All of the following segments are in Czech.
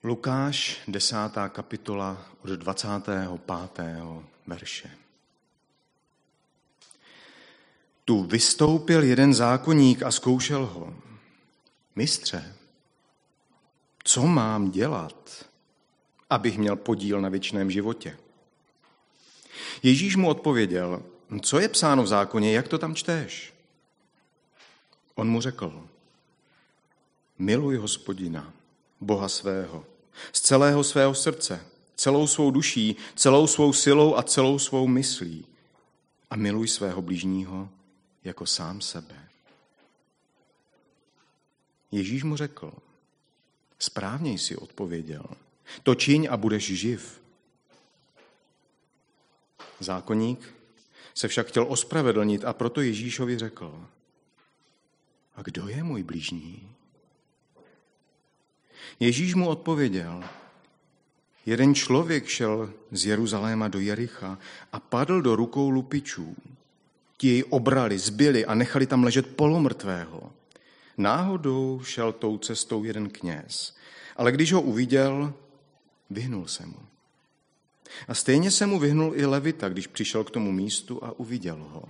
Lukáš, 10. kapitola od 25. verše. Tu vystoupil jeden zákonník a zkoušel ho. Mistře, co mám dělat, abych měl podíl na věčném životě? Ježíš mu odpověděl, co je psáno v zákoně, jak to tam čteš? On mu řekl, miluj Hospodina, Boha svého, z celého svého srdce, celou svou duší, celou svou silou a celou svou myslí a miluj svého blížního jako sám sebe. Ježíš mu řekl, správně jsi odpověděl, to čiň a budeš živ. Zákonník se však chtěl ospravedlnit a proto Ježíšovi řekl, a kdo je můj blížní? Ježíš mu odpověděl, jeden člověk šel z Jeruzaléma do Jericha a padl do rukou lupičů. Ti jej obrali, zbili a nechali tam ležet polomrtvého. Náhodou šel tou cestou jeden kněz, ale když ho uviděl, vyhnul se mu. A stejně se mu vyhnul i levita, když přišel k tomu místu a uviděl ho.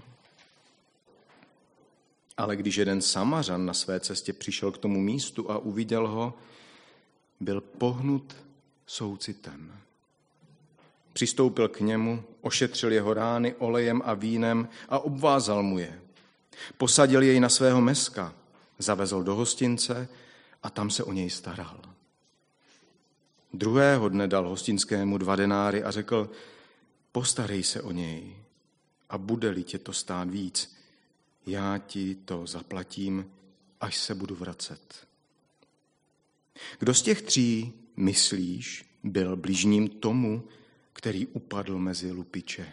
Ale když jeden Samařan na své cestě přišel k tomu místu a uviděl ho, byl pohnut soucitem. Přistoupil k němu, ošetřil jeho rány olejem a vínem a obvázal mu je. Posadil jej na svého meska, zavezl do hostince a tam se o něj staral. Druhého dne dal hostinskému 2 denáry a řekl, postarej se o něj a bude-li tě to stát víc, já ti to zaplatím, až se budu vracet. Kdo z těch 3, myslíš, byl bližním tomu, který upadl mezi lupiče?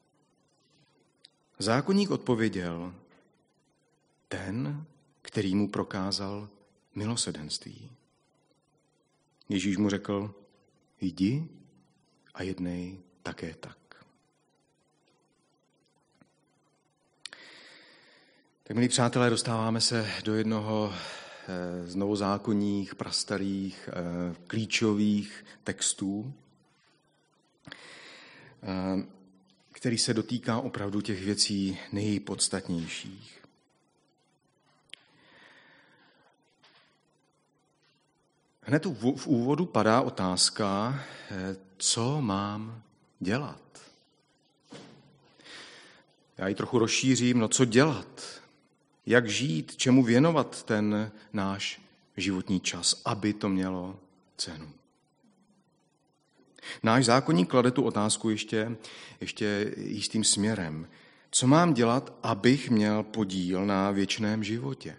Zákonník odpověděl, ten, který mu prokázal milosrdenství. Ježíš mu řekl, jdi a jednej také tak. Tak, milí přátelé, dostáváme se do jednoho z novozákonních, prastarých, klíčových textů, který se dotýká opravdu těch věcí nejpodstatnějších. Hned v úvodu padá otázka, co mám dělat. Já ji trochu rozšířím, co dělat, jak žít, čemu věnovat ten náš životní čas, aby to mělo cenu. Náš zákonník klade tu otázku ještě jistým směrem. Co mám dělat, abych měl podíl na věčném životě?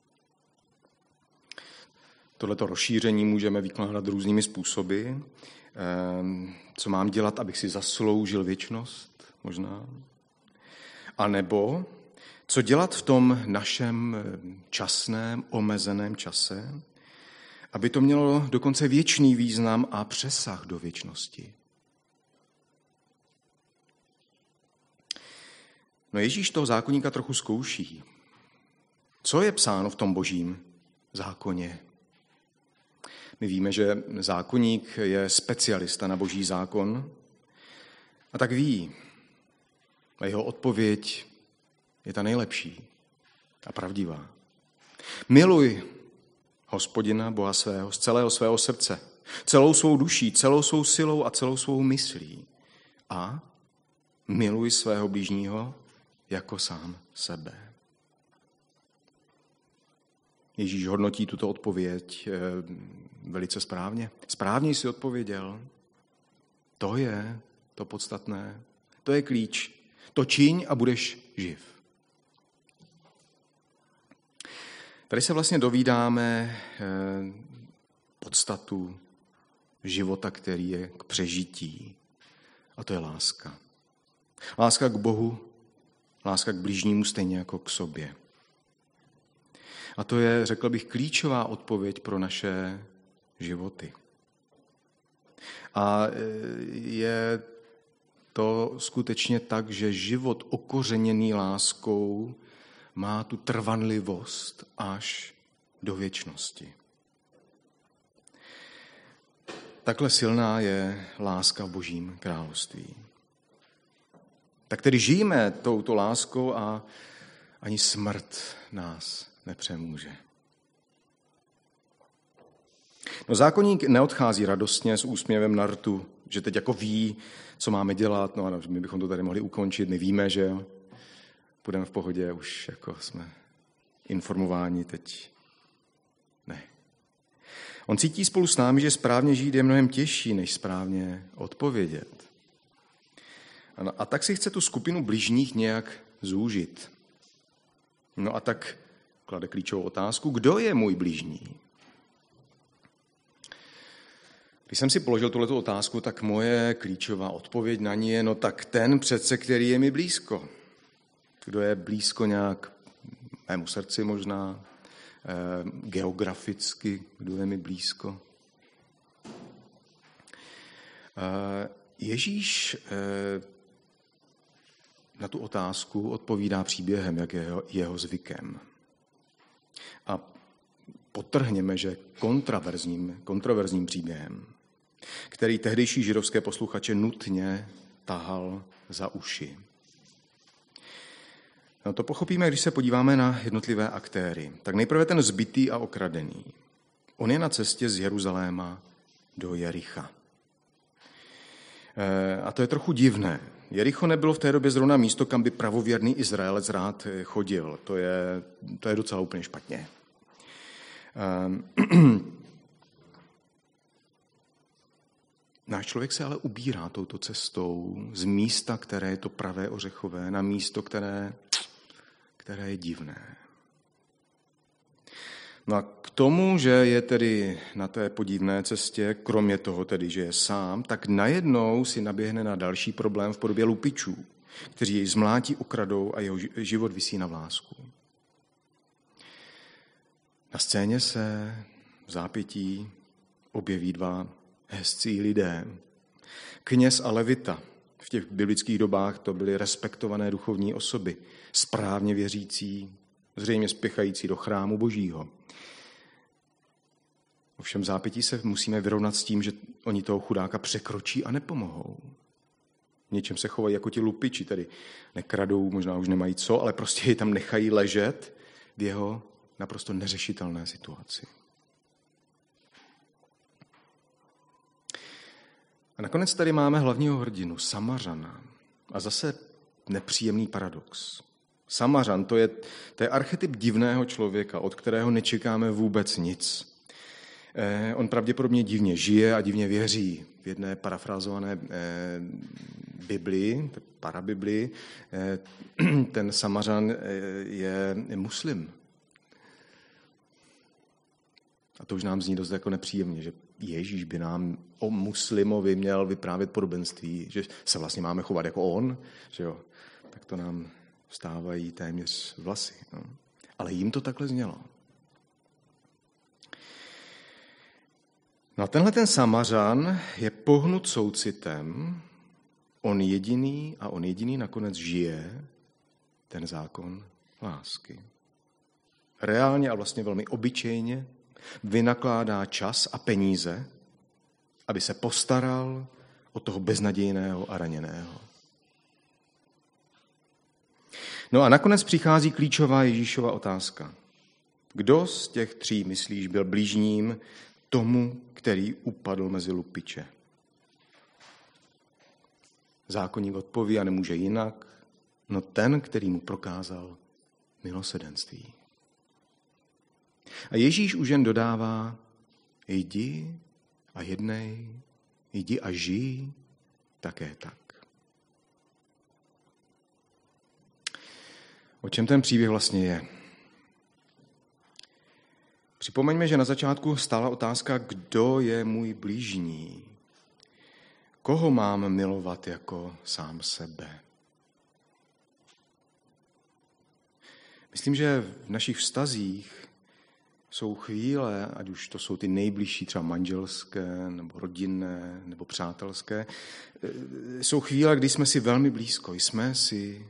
Tohleto rozšíření můžeme vykládat různými způsoby. Co mám dělat, abych si zasloužil věčnost, možná? A nebo co dělat v tom našem časném, omezeném čase, aby to mělo dokonce věčný význam a přesah do věčnosti. No Ježíš toho zákonníka trochu zkouší. Co je psáno v tom božím zákoně? My víme, že zákonník je specialista na boží zákon a tak ví. A jeho odpověď je ta nejlepší a pravdivá. Miluj Hospodina, Boha svého, z celého svého srdce, celou svou duší, celou svou silou a celou svou myslí. A miluj svého blížního jako sám sebe. Ježíš hodnotí tuto odpověď velice správně. Správně jsi odpověděl. To je to podstatné. To je klíč. To čiň a budeš živ. Tady se vlastně dovídáme podstatu života, který je k přežití. A to je láska. Láska k Bohu, láska k blížnímu stejně jako k sobě. A to je, řekl bych, klíčová odpověď pro naše životy. A je to skutečně tak, že život okořeněný láskou má tu trvanlivost až do věčnosti. takhle silná je láska v Božím království. Tak tedy žijeme touto láskou a ani smrt nás nepřemůže. No, zákonník neodchází radostně s úsměvem na rtu, že teď jako ví, co máme dělat, no a my bychom to tady mohli ukončit, my víme, že jo, budeme v pohodě, už jako jsme informováni, teď ne. On cítí spolu s námi, že správně žít je mnohem těžší, než správně odpovědět. A tak si chce tu skupinu bližních nějak zúžit. No a tak klade klíčovou otázku, kdo je můj bližní? Když jsem si položil tuhletu otázku, tak moje klíčová odpověď na ní je, no tak ten přece, který je mi blízko. Kdo je blízko nějak mému srdci možná, geograficky, kdo je mi blízko. Ježíš na tu otázku odpovídá příběhem, jak je jeho zvykem. A podtrhněme, že kontroverzním příběhem, který tehdejší židovské posluchače nutně tahal za uši. No to pochopíme, když se podíváme na jednotlivé aktéry. Tak nejprve ten zbitý a okradený. On je na cestě z Jeruzaléma do Jericha. A to je trochu divné. Jericho nebylo v té době zrovna místo, kam by pravověrný Izraelec rád chodil. To je docela úplně špatně. Náš člověk se ale ubírá touto cestou z místa, které je to pravé ořechové, na místo, které je divné. No a k tomu, že je tedy na té podivné cestě, kromě toho tedy, že je sám, tak najednou si naběhne na další problém v podobě lupičů, kteří jej zmlátí, ukradou a jeho život visí na vlásku. Na scéně se v zápětí objeví dva hezcí lidé. Kněz a levita. V těch biblických dobách to byly respektované duchovní osoby, správně věřící, zřejmě spěchající do chrámu Božího. Ovšem v zápětí se musíme vyrovnat s tím, že oni toho chudáka překročí a nepomohou. V něčem se chovají jako ti lupiči, tedy nekradou, možná už nemají co, ale prostě ji tam nechají ležet v jeho naprosto neřešitelné situaci. A nakonec tady máme hlavního hrdinu, Samařana. A zase nepříjemný paradox. Samařan, to je archetyp divného člověka, od kterého nečekáme vůbec nic. On pravděpodobně divně žije a divně věří. V jedné parafrázované Biblii, parabiblii, ten Samařan je muslim. A to už nám zní dost jako nepříjemně, že Ježíš by nám o muslimovi měl vyprávět podobenství, že se vlastně máme chovat jako on, že jo? Tak to nám vstávají téměř vlasy. No. Ale jim to takhle znělo. No a tenhle ten Samařan je pohnut soucitem, on jediný nakonec žije ten zákon lásky. Reálně a vlastně velmi obyčejně vynakládá čas a peníze, aby se postaral o toho beznadějného a raněného. No a nakonec přichází klíčová Ježíšova otázka. Kdo z těch tří, myslíš, byl blížním tomu, který upadl mezi lupiče? Zákonník odpoví a nemůže jinak, no ten, který mu prokázal milosrdenství. A Ježíš už jen dodává, jdi a jednej, jdi a žij také tak. O čem ten příběh vlastně je? Připomeňme, že na začátku stála otázka, kdo je můj blížní. Koho mám milovat jako sám sebe? Myslím, že v našich vztazích jsou chvíle, ať už to jsou ty nejbližší, třeba manželské, nebo rodinné, nebo přátelské, jsou chvíle, kdy jsme si velmi blízko, jsme si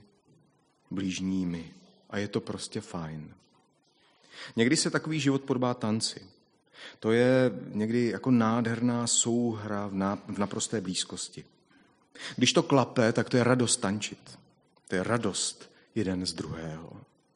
blížními a je to prostě fajn. Někdy se takový život podobá tanci. To je někdy jako nádherná souhra v naprosté blízkosti. Když to klape, tak to je radost tančit. To je radost jeden z druhého.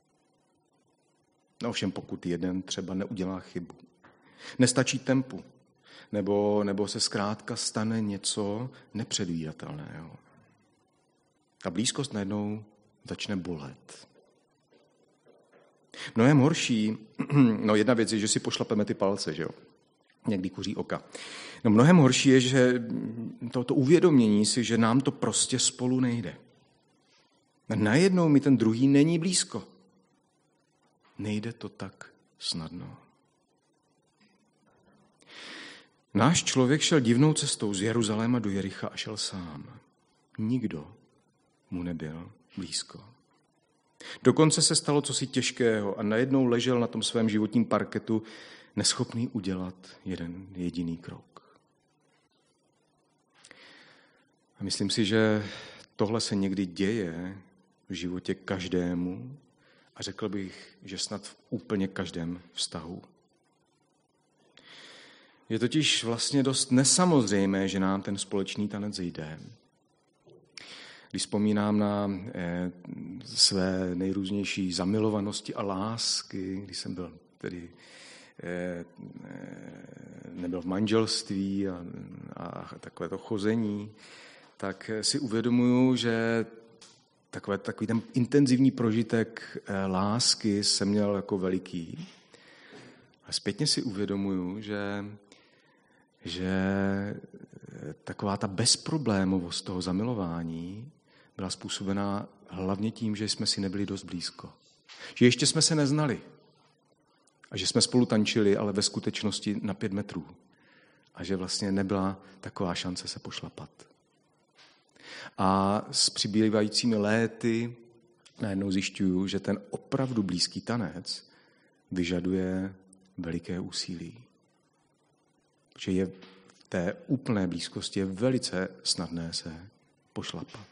No ovšem, pokud jeden třeba neudělá chybu. Nestačí tempu. Nebo se zkrátka stane něco nepředvídatelného. Ta blízkost najednou začne bolet. Mnohem horší, no jedna věc je, že si pošlapeme ty palce, že jo? Někdy kuří oka. No mnohem horší je, že to uvědomění si, že nám to prostě spolu nejde. A najednou mi ten druhý není blízko. Nejde to tak snadno. Náš člověk šel divnou cestou z Jeruzaléma do Jericha a šel sám. Nikdo mu nebyl blízko. Dokonce se stalo cosi těžkého a najednou ležel na tom svém životním parketu neschopný udělat jeden jediný krok. A myslím si, že tohle se někdy děje v životě každému a řekl bych, že snad v úplně každém vztahu. Je totiž vlastně dost nesamozřejmé, že nám ten společný tanec jde. Když vzpomínám na své nejrůznější zamilovanosti a lásky, když jsem byl tedy nebyl v manželství a takové to chození, tak si uvědomuju, že takový ten intenzivní prožitek lásky jsem měl jako veliký. A zpětně si uvědomuju, že taková ta bezproblémovost toho zamilování byla způsobená hlavně tím, že jsme si nebyli dost blízko. Že ještě jsme se neznali. A že jsme spolu tančili, ale ve skutečnosti na 5 metrů. A že vlastně nebyla taková šance se pošlapat. A s přibývajícími léty najednou zjišťuju, že ten opravdu blízký tanec vyžaduje veliké úsilí. Že je v té úplné blízkosti je velice snadné se pošlapat.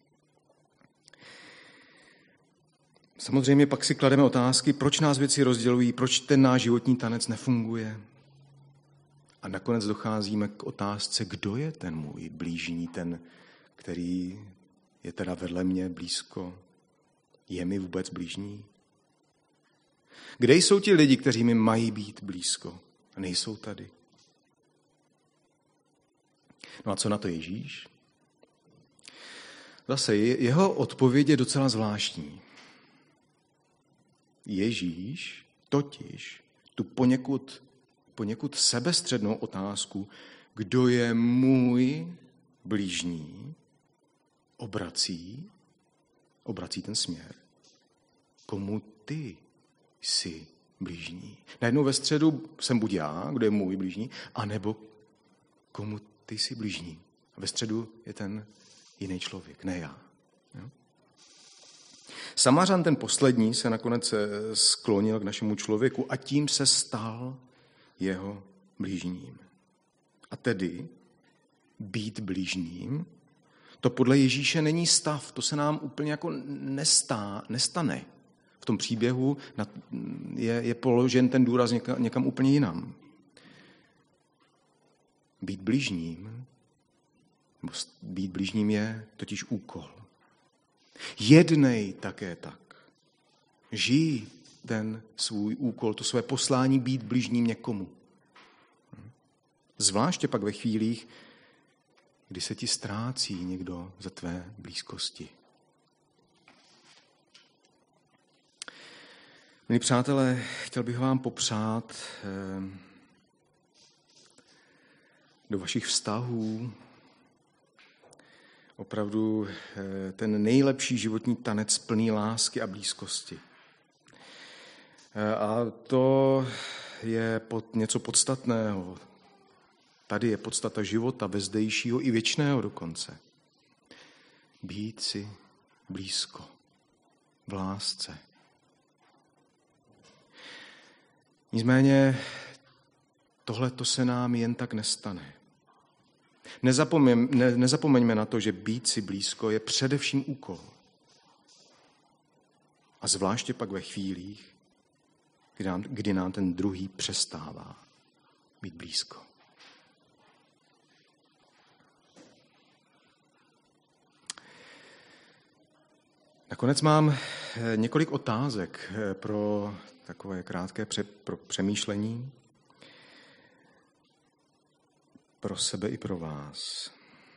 Samozřejmě pak si klademe otázky, proč nás věci rozdělují, proč ten náš životní tanec nefunguje. A nakonec docházíme k otázce, kdo je ten můj blížní, ten, který je teda vedle mě blízko. Je mi vůbec blížní? Kde jsou ti lidi, kteří mi mají být blízko a nejsou tady? No a co na to Ježíš? Zase jeho odpověď je docela zvláštní. Ježíš totiž tu poněkud sebestřednou otázku, kdo je můj blížní, obrací ten směr. Komu ty jsi blížní? Najednou ve středu jsem buď já, kdo je můj blížní, anebo komu ty jsi blížní. A ve středu je ten jiný člověk, ne já. Jo? Samařan ten poslední se nakonec sklonil k našemu člověku a tím se stal jeho blížním. A tedy být blížním, to podle Ježíše není stav, to se nám úplně jako nestane. V tom příběhu je položen ten důraz někam úplně jinam. Být blížním je totiž úkol. Jednej také tak. Žij ten svůj úkol, to své poslání být blížním někomu. Zvláště pak ve chvílích, kdy se ti ztrácí někdo ze tvé blízkosti. Milí přátelé, chtěl bych vám popřát do vašich vztahů opravdu ten nejlepší životní tanec plný lásky a blízkosti. A to je něco podstatného. Tady je podstata života, vezdejšího i věčného dokonce. Být si blízko, v lásce. Nicméně tohleto se nám jen tak nestane. Nezapomeňme na to, že být si blízko je především úkol. A zvláště pak ve chvílích, kdy nám ten druhý přestává mít blízko. Nakonec mám několik otázek pro takové krátké pro přemýšlení, pro sebe i pro vás.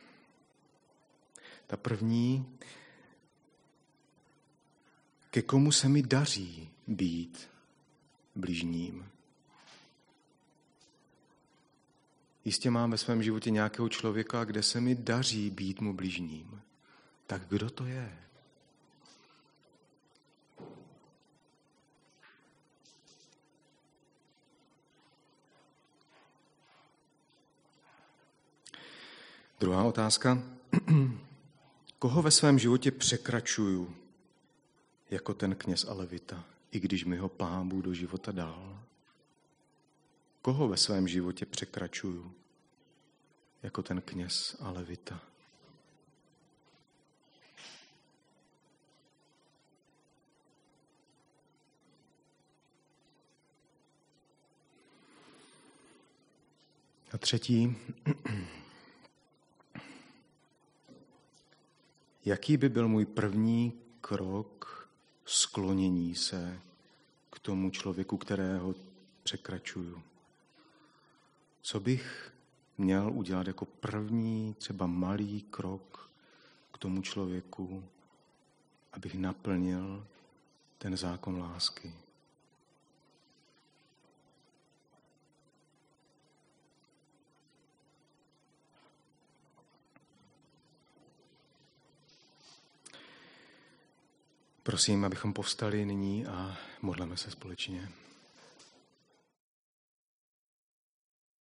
Ta první, ke komu se mi daří být bližním? Jistě mám ve svém životě nějakého člověka, kde se mi daří být mu bližním. Tak kdo to je? Druhá otázka. Koho ve svém životě překračuju jako ten kněz a levita, i když mi ho Pán Bůh do života dal? Koho ve svém životě překračuju jako ten kněz a levita? A třetí, jaký by byl můj první krok sklonění se k tomu člověku, kterého překračuju? Co bych měl udělat jako první, třeba malý krok k tomu člověku, abych naplnil ten zákon lásky? Prosím, abychom povstali nyní a modleme se společně.